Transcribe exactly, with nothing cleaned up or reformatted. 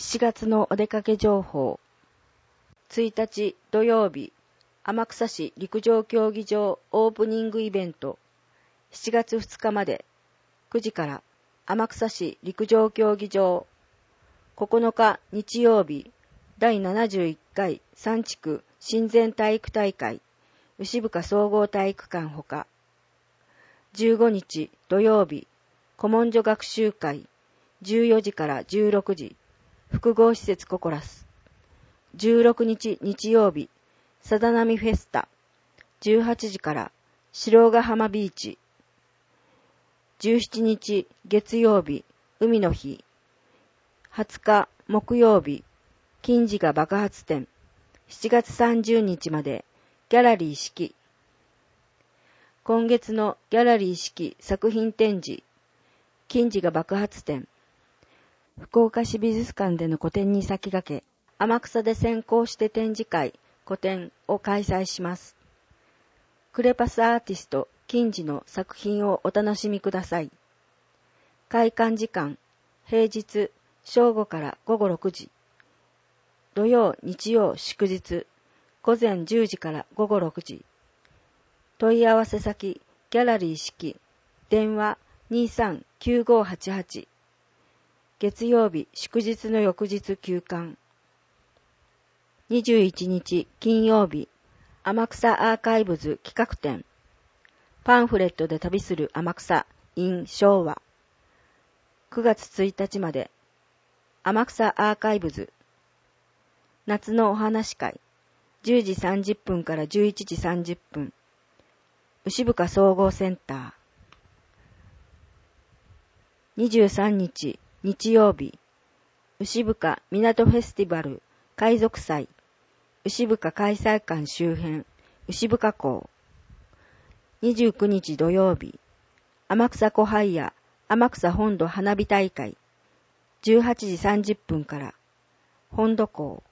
しちがつのお出かけ情報。ついたち土曜日、天草市陸上競技場オープニングイベント。しちがつふつかまでくじから天草市陸上競技場。ここのか日曜日、だいななじゅういっかい三地区親善体育大会牛深総合体育館ほか。じゅうごにち土曜日、古文書学習会じゅうよじからじゅうろくじ複合施設ココラス。じゅうろくにち日曜日、さだなみフェスタじゅうはちじから白ヶ浜ビーチ。じゅうしちにち月曜日、海の日。はつか木曜日、金次が爆発展。しちがつさんじゅうにちまでギャラリー式。今月のギャラリー式作品展示、金次が爆発展。福岡市美術館での個展に先駆け、天草で先行して展示会、個展を開催します。クレパスアーティスト金次の作品をお楽しみください。開館時間、平日正午からごごろくじ。土曜、日曜、祝日、午前じゅうじからごごろくじ。問い合わせ先、ギャラリー式、電話にさんきゅうごはちはち。月曜日、祝日の翌日休館。にじゅういちにち金曜日、天草アーカイブズ企画展。パンフレットで旅する天草 in 昭和。くがつついたちまで、天草アーカイブズ。夏のお話会、じゅうじさんじゅっぷんからじゅういちじさんじゅっぷん。牛深総合センター。にじゅうさんにち日曜日、牛深港フェスティバル海賊祭、牛深開催館周辺、牛深港。にじゅうくにち土曜日、天草湖ハイヤ天草本土花火大会、じゅうはちじさんじゅっぷんから、本土港。